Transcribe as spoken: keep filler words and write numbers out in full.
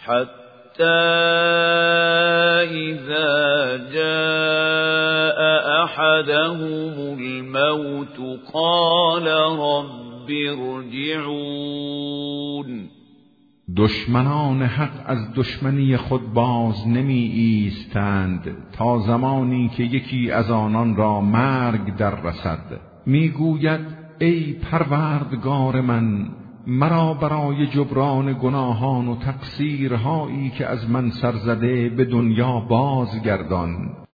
حتى إذا جاء أحدهم الموت قال رب ارجعون. دشمنان حق از دشمنی خود باز نمی ایستند تا زمانی که یکی از آنان را مرگ در رسد. می گوید ای پروردگار من، مرا برای جبران گناهان و تقصیرهایی که از من سرزده به دنیا بازگردان.